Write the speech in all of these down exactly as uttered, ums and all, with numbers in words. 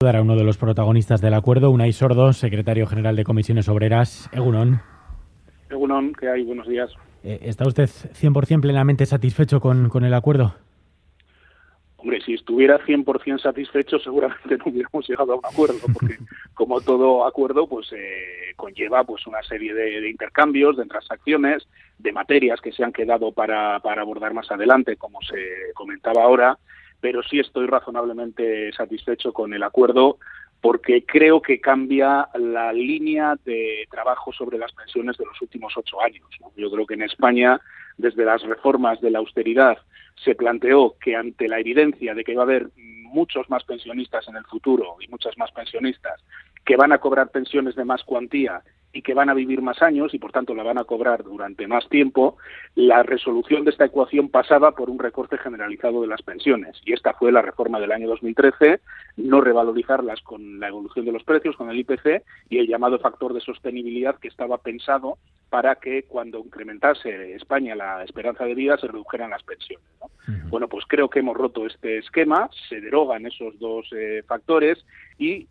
A uno de los protagonistas del acuerdo, Unai Sordo, secretario general de Comisiones Obreras. Egunon. Egunon, ¿qué hay? Buenos días. Eh, ¿Está usted cien por ciento plenamente satisfecho con, con el acuerdo? Hombre, si estuviera cien por ciento satisfecho, seguramente no hubiéramos llegado a un acuerdo, porque como todo acuerdo, pues eh, conlleva pues una serie de, de intercambios, de transacciones, de materias que se han quedado para, para abordar más adelante, como se comentaba ahora, pero sí estoy razonablemente satisfecho con el acuerdo, porque creo que cambia la línea de trabajo sobre las pensiones de los últimos ocho años, ¿no? Yo creo que en España, desde las reformas de la austeridad, se planteó que ante la evidencia de que va a haber muchos más pensionistas en el futuro y muchas más pensionistas que van a cobrar pensiones de más cuantía y que van a vivir más años y por tanto la van a cobrar durante más tiempo, la resolución de esta ecuación pasaba por un recorte generalizado de las pensiones, y esta fue la reforma del año dos mil trece, no revalorizarlas con la evolución de los precios, con el I P C, y el llamado factor de sostenibilidad, que estaba pensado para que cuando incrementase España la esperanza de vida se redujeran las pensiones, ¿no? Uh-huh. Bueno, pues creo que hemos roto este esquema, se derogan esos dos eh, factores y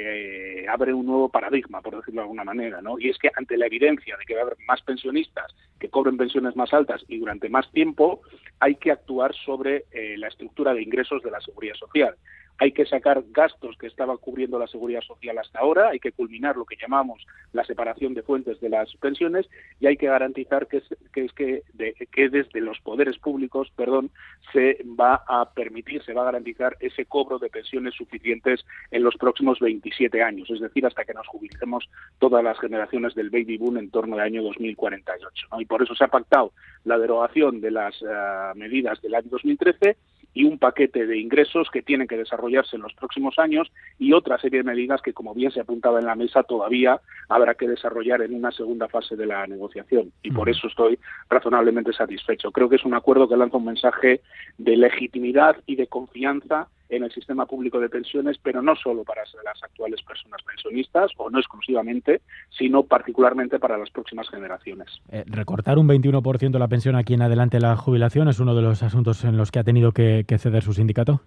se eh, abre un nuevo paradigma, por decirlo de alguna manera, ¿no? Y es que ante la evidencia de que va a haber más pensionistas que cobren pensiones más altas y durante más tiempo, hay que actuar sobre eh, la estructura de ingresos de la Seguridad Social. Hay que sacar gastos que estaba cubriendo la Seguridad Social hasta ahora, hay que culminar lo que llamamos la separación de fuentes de las pensiones y hay que garantizar que es que, es que, de, que desde los poderes públicos, perdón, se va a permitir, se va a garantizar ese cobro de pensiones suficientes en los próximos veintisiete años, es decir, hasta que nos jubilicemos todas las generaciones del baby boom en torno al año dos mil cuarenta y ocho, ¿no? Y por eso se ha pactado la derogación de las uh, medidas del año dos mil trece y un paquete de ingresos que tienen que desarrollarse en los próximos años y otra serie de medidas que, como bien se apuntaba en la mesa, todavía habrá que desarrollar en una segunda fase de la negociación. Y por eso estoy razonablemente satisfecho. Creo que es un acuerdo que lanza un mensaje de legitimidad y de confianza en el sistema público de pensiones, pero no solo para las actuales personas pensionistas, o no exclusivamente, sino particularmente para las próximas generaciones. Eh, recortar un veintiuno por ciento la pensión aquí en adelante la jubilación es uno de los asuntos en los que ha tenido que, que ceder su sindicato.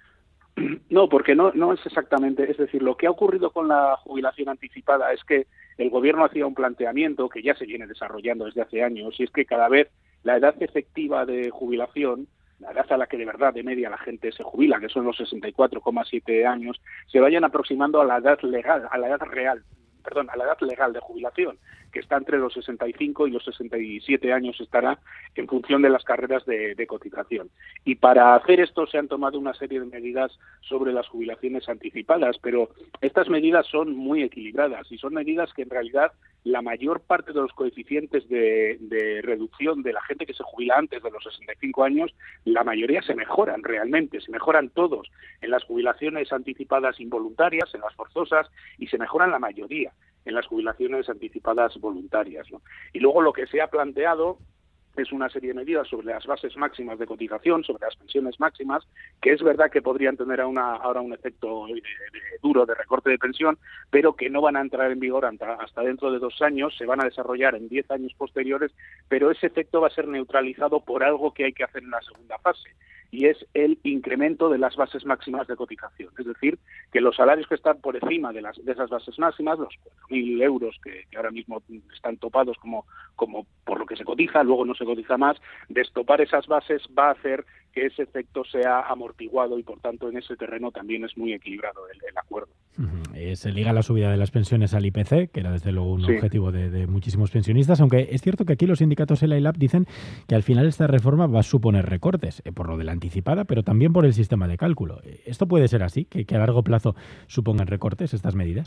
No, porque no, no es exactamente, es decir, lo que ha ocurrido con la jubilación anticipada es que el gobierno hacía un planteamiento que ya se viene desarrollando desde hace años, y es que cada vez la edad efectiva de jubilación, la edad a la que de verdad de media la gente se jubila, que son los sesenta y cuatro coma siete años, se vayan aproximando a la edad legal, a la edad real, perdón, a la edad legal de jubilación, que está entre los sesenta y cinco y los sesenta y siete años, estará en función de las carreras de, de cotización. Y para hacer esto se han tomado una serie de medidas sobre las jubilaciones anticipadas, pero estas medidas son muy equilibradas y son medidas que en realidad la mayor parte de los coeficientes de, de reducción de la gente que se jubila antes de los sesenta y cinco años, la mayoría se mejoran realmente, se mejoran todos en las jubilaciones anticipadas involuntarias, en las forzosas, y se mejoran la mayoría en las jubilaciones anticipadas voluntarias, ¿no? Y luego lo que se ha planteado es una serie de medidas sobre las bases máximas de cotización, sobre las pensiones máximas, que es verdad que podrían tener a una, ahora un efecto de, de, duro de recorte de pensión, pero que no van a entrar en vigor hasta, hasta dentro de dos años, se van a desarrollar en diez años posteriores, pero ese efecto va a ser neutralizado por algo que hay que hacer en la segunda fase, y es el incremento de las bases máximas de cotización. Es decir, que los salarios que están por encima de, las, de esas bases máximas, los cuatro mil euros que, que ahora mismo están topados como, como por lo que se cotiza, luego no se cotiza más, destopar esas bases va a hacer que ese efecto sea amortiguado y, por tanto, en ese terreno también es muy equilibrado el, el acuerdo. Uh-huh. Eh, se liga la subida de las pensiones al I P C, que era desde luego un sí. objetivo de, de muchísimos pensionistas, aunque es cierto que aquí los sindicatos ELA y LAB dicen que al final esta reforma va a suponer recortes, eh, por lo de la anticipada, pero también por el sistema de cálculo. ¿Esto puede ser así, que, que a largo plazo supongan recortes estas medidas?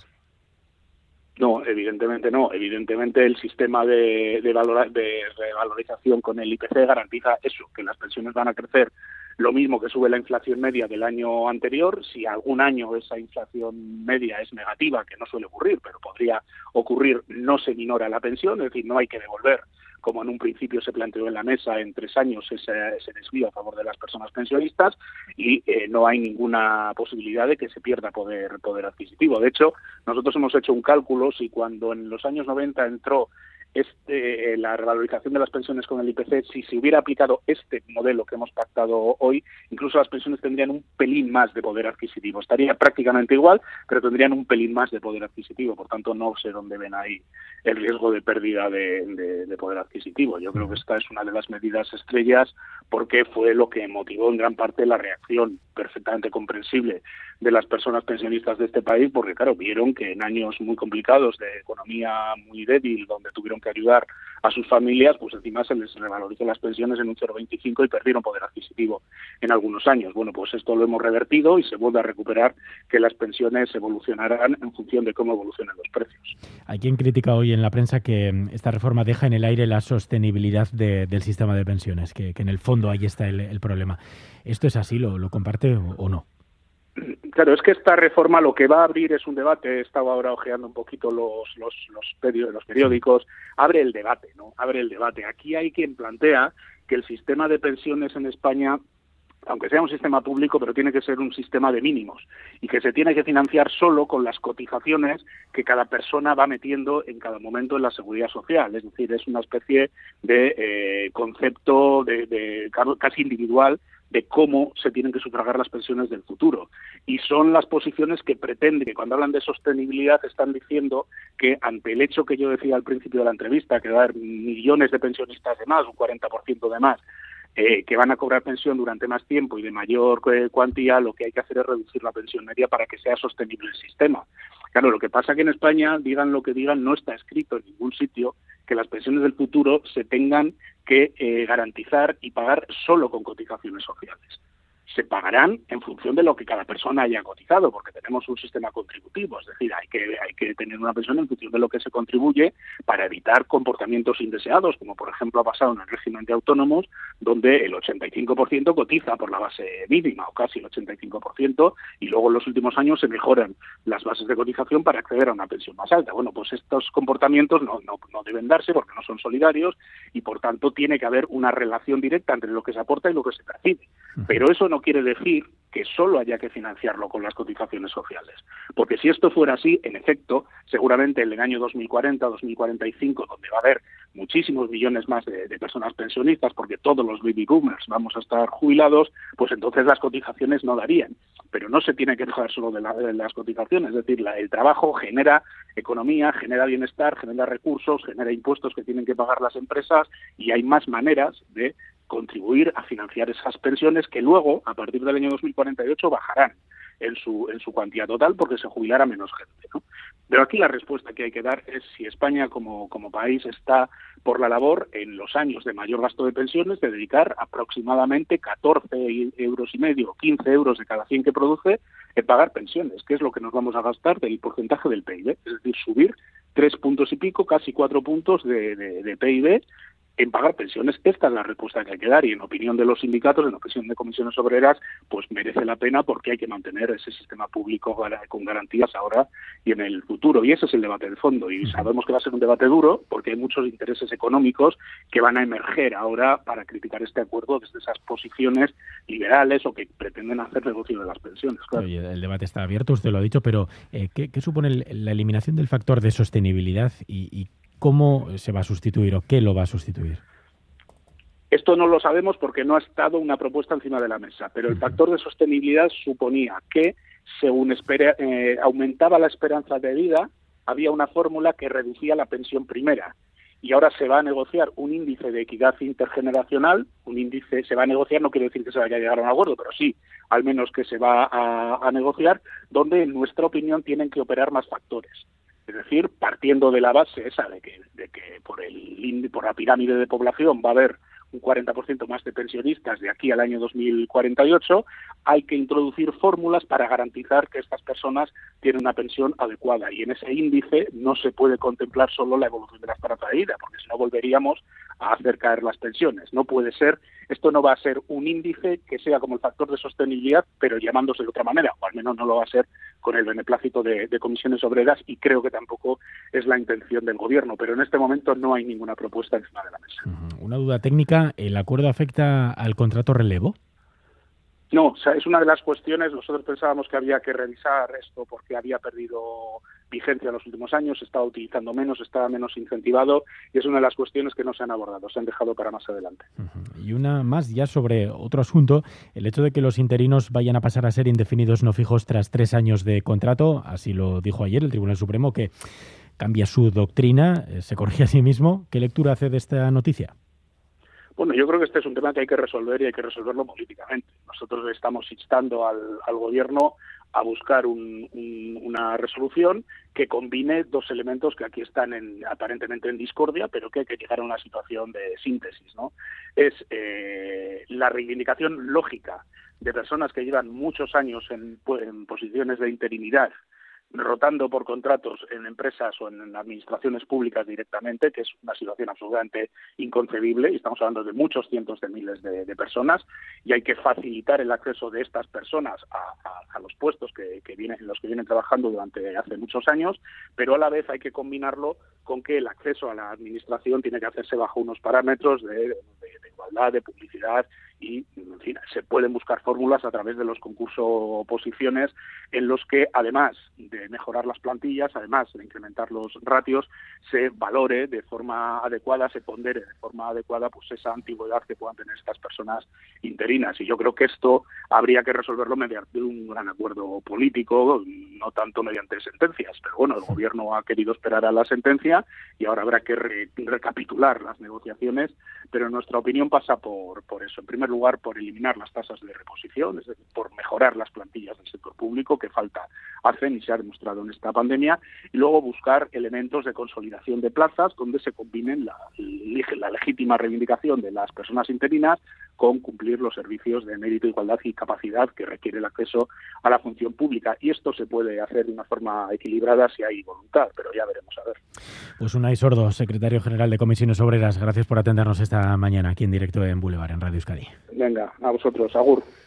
No, evidentemente no. Evidentemente el sistema de, de, valora, de revalorización con el I P C garantiza eso, que las pensiones van a crecer lo mismo que sube la inflación media del año anterior. Si algún año esa inflación media es negativa, que no suele ocurrir, pero podría ocurrir, no se minora la pensión, es decir, no hay que devolver, como en un principio se planteó en la mesa, en tres años ese, ese desvío a favor de las personas pensionistas, y eh, no hay ninguna posibilidad de que se pierda poder, poder adquisitivo. De hecho, nosotros hemos hecho un cálculo, si cuando en los años noventa entró este, la revalorización de las pensiones con el I P C, si se hubiera aplicado este modelo que hemos pactado hoy, incluso las pensiones tendrían un pelín más de poder adquisitivo. Estaría prácticamente igual, pero tendrían un pelín más de poder adquisitivo. Por tanto, no sé dónde ven ahí el riesgo de pérdida de, de, de poder adquisitivo. Yo creo que esta es una de las medidas estrellas porque fue lo que motivó en gran parte la reacción perfectamente comprensible de las personas pensionistas de este país, porque claro, vieron que en años muy complicados de economía muy débil, donde tuvieron que ayudar a sus familias, pues encima se les revalorizó las pensiones en un cero coma veinticinco y perdieron poder adquisitivo en algunos años. Bueno, pues esto lo hemos revertido y se vuelve a recuperar que las pensiones evolucionarán en función de cómo evolucionen los precios. Hay quien critica hoy en la prensa que esta reforma deja en el aire la sostenibilidad de, del sistema de pensiones, que, que en el fondo ahí está el, el problema. ¿Esto es así? ¿Lo, lo comparte o, o no? Claro, es que esta reforma lo que va a abrir es un debate. He estado ahora ojeando un poquito los los los, peri- los periódicos. Abre el debate, ¿no? Abre el debate. Aquí hay quien plantea que el sistema de pensiones en España, aunque sea un sistema público, pero tiene que ser un sistema de mínimos y que se tiene que financiar solo con las cotizaciones que cada persona va metiendo en cada momento en la seguridad social. Es decir, es una especie de eh, concepto de, de casi individual de cómo se tienen que sufragar las pensiones del futuro. Y son las posiciones que pretenden, que cuando hablan de sostenibilidad están diciendo que ante el hecho que yo decía al principio de la entrevista, que va a haber millones de pensionistas de más, un cuarenta por ciento de más, Eh, que van a cobrar pensión durante más tiempo y de mayor eh, cuantía, lo que hay que hacer es reducir la pensión media para que sea sostenible el sistema. Claro, lo que pasa es que en España, digan lo que digan, no está escrito en ningún sitio que las pensiones del futuro se tengan que eh, garantizar y pagar solo con cotizaciones sociales. Se pagarán en función de lo que cada persona haya cotizado, porque tenemos un sistema contributivo, es decir, hay que hay que tener una pensión en función de lo que se contribuye para evitar comportamientos indeseados, como por ejemplo ha pasado en el régimen de autónomos, donde el ochenta y cinco por ciento cotiza por la base mínima, o casi el ochenta y cinco por ciento, y luego en los últimos años se mejoran las bases de cotización para acceder a una pensión más alta. Bueno, pues estos comportamientos no, no, no deben darse porque no son solidarios y por tanto tiene que haber una relación directa entre lo que se aporta y lo que se percibe. Pero eso no quiere decir que solo haya que financiarlo con las cotizaciones sociales. Porque si esto fuera así, en efecto, seguramente en el año dos mil cuarenta, dos mil cuarenta y cinco, donde va a haber muchísimos millones más de, de personas pensionistas, porque todos los baby boomers vamos a estar jubilados, pues entonces las cotizaciones no darían. Pero no se tiene que pagar solo de, la, de las cotizaciones, es decir, la, el trabajo genera economía, genera bienestar, genera recursos, genera impuestos que tienen que pagar las empresas y hay más maneras de contribuir a financiar esas pensiones que luego, a partir del año dos mil cuarenta y ocho, bajarán en su en su cuantía total porque se jubilará menos gente, ¿no? Pero aquí la respuesta que hay que dar es si España como, como país está por la labor en los años de mayor gasto de pensiones de dedicar aproximadamente catorce euros y medio, quince euros de cada cien que produce en pagar pensiones, que es lo que nos vamos a gastar del porcentaje del P I B, es decir, subir tres puntos y pico, casi cuatro puntos de, de, de P I B en pagar pensiones. Esta es la respuesta que hay que dar y en opinión de los sindicatos, en opinión de comisiones obreras, pues merece la pena porque hay que mantener ese sistema público con garantías ahora y en el futuro. Y ese es el debate de fondo y sabemos que va a ser un debate duro porque hay muchos intereses económicos que van a emerger ahora para criticar este acuerdo desde esas posiciones liberales o que pretenden hacer negocio de las pensiones. Claro. Oye, el debate está abierto, usted lo ha dicho, pero eh, ¿qué, qué supone el, la eliminación del factor de sostenibilidad y, y cómo se va a sustituir o qué lo va a sustituir? Esto no lo sabemos porque no ha estado una propuesta encima de la mesa, pero el factor de sostenibilidad suponía que, según espera, eh, aumentaba la esperanza de vida, había una fórmula que reducía la pensión primera. Y ahora se va a negociar un índice de equidad intergeneracional, un índice se va a negociar, no quiere decir que se vaya a llegar a un acuerdo, pero sí, al menos que se va a, a negociar, donde en nuestra opinión tienen que operar más factores. Es decir, partiendo de la base esa de que, de que por el por la pirámide de población va a haber un cuarenta por ciento más de pensionistas de aquí al año dos mil cuarenta y ocho, hay que introducir fórmulas para garantizar que estas personas tienen una pensión adecuada. Y en ese índice no se puede contemplar solo la evolución de la esperanza de vida, porque si no volveríamos a hacer caer las pensiones. No puede ser, esto no va a ser un índice que sea como el factor de sostenibilidad, pero llamándose de otra manera, o al menos no lo va a ser con el beneplácito de, de comisiones obreras, y creo que tampoco es la intención del gobierno, pero en este momento no hay ninguna propuesta encima de la mesa. Uh-huh. Una duda técnica, ¿el acuerdo afecta al contrato relevo? No, o sea, es una de las cuestiones. Nosotros pensábamos que había que revisar esto porque había perdido vigencia en los últimos años, se estaba utilizando menos, estaba menos incentivado, y es una de las cuestiones que no se han abordado, se han dejado para más adelante. Uh-huh. Y una más ya sobre otro asunto, el hecho de que los interinos vayan a pasar a ser indefinidos no fijos tras tres años de contrato, así lo dijo ayer el Tribunal Supremo, que cambia su doctrina, se corrige a sí mismo. ¿Qué lectura hace de esta noticia? Bueno, yo creo que este es un tema que hay que resolver y hay que resolverlo políticamente. Nosotros estamos instando al, al Gobierno a buscar un, un, una resolución que combine dos elementos que aquí están en, aparentemente en discordia, pero que hay que llegar a una situación de síntesis, ¿no? Es eh, la reivindicación lógica de personas que llevan muchos años en, en posiciones de interinidad, rotando por contratos en empresas o en administraciones públicas directamente, que es una situación absolutamente inconcebible, y estamos hablando de muchos cientos de miles de, de personas, y hay que facilitar el acceso de estas personas a, a, a los puestos que, que vienen, los que vienen trabajando durante hace muchos años, pero a la vez hay que combinarlo con que el acceso a la administración tiene que hacerse bajo unos parámetros de, de, de igualdad, de publicidad, y en fin, se pueden buscar fórmulas a través de los concursos oposiciones en los que, además de mejorar las plantillas, además de incrementar los ratios, se valore de forma adecuada, se pondere de forma adecuada pues esa antigüedad que puedan tener estas personas interinas. Y yo creo que esto habría que resolverlo mediante un gran acuerdo político, no tanto mediante sentencias. Pero bueno, el Gobierno ha querido esperar a la sentencia y ahora habrá que re- recapitular las negociaciones, pero nuestra opinión pasa por, por eso. En primer lugar, por eliminar las tasas de reposición, es decir, por mejorar las plantillas del sector público, que falta hacen y se ha demostrado en esta pandemia, y luego buscar elementos de consolidación de plazas donde se combinen la, la legítima reivindicación de las personas interinas con cumplir los servicios de mérito, igualdad y capacidad que requiere el acceso a la función pública. Y esto se puede hacer de una forma equilibrada si hay voluntad, pero ya veremos a ver. Pues Unai Sordo, secretario general de Comisiones Obreras, gracias por atendernos esta mañana aquí en directo en Boulevard, en Radio Euskadi. Venga, a vosotros, agur.